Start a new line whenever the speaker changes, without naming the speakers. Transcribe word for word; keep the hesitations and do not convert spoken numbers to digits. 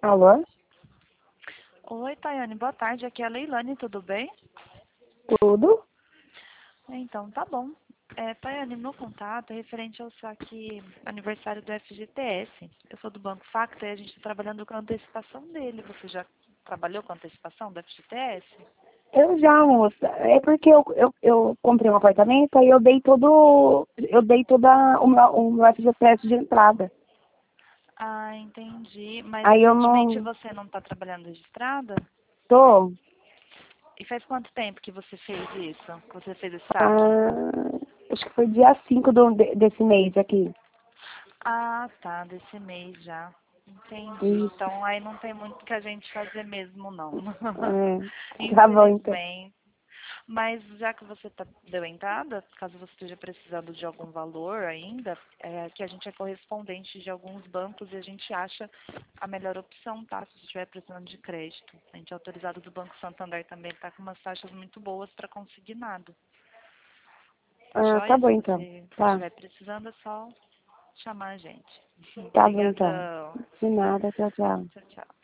Alô?
Oi, Tayane, boa tarde. Aqui é a Leilane, tudo bem?
Tudo?
Então, tá bom. É, Tayane, meu contato é referente ao saque aniversário do F G T S. Eu sou do Banco Facta e a gente está trabalhando com a antecipação dele. Você já trabalhou com a antecipação do F G T S?
Eu já, moça. É porque eu, eu, eu comprei um apartamento, aí eu dei todo. Eu dei toda o meu, o meu F G T S de entrada.
Ah, entendi. Mas
Aí eu
recentemente
não
você não está trabalhando registrada?
tô.
E faz quanto tempo que você fez isso? Que você fez esse saque?
Ah, acho que foi dia cinco do, de- desse mês aqui.
Ah, tá, desse mês já. Entendi.
Isso.
Então aí não tem muito que a gente fazer mesmo, não.
É, tá bom então.
Infelizmente. Mas já que você tá, deu entrada, caso você esteja precisando de algum valor ainda, é, que a gente é correspondente de alguns bancos e a gente acha a melhor opção, tá? Se você estiver precisando de crédito. A gente é autorizado do Banco Santander também, tá com umas taxas muito boas para consignado. Tá
Ah, tá
joia?
bom
Se
então.
você
Tá.
estiver precisando, é só chamar a gente.
Tá bom então.
Obrigadão.
De nada, tchau, tchau.
Tchau, tchau.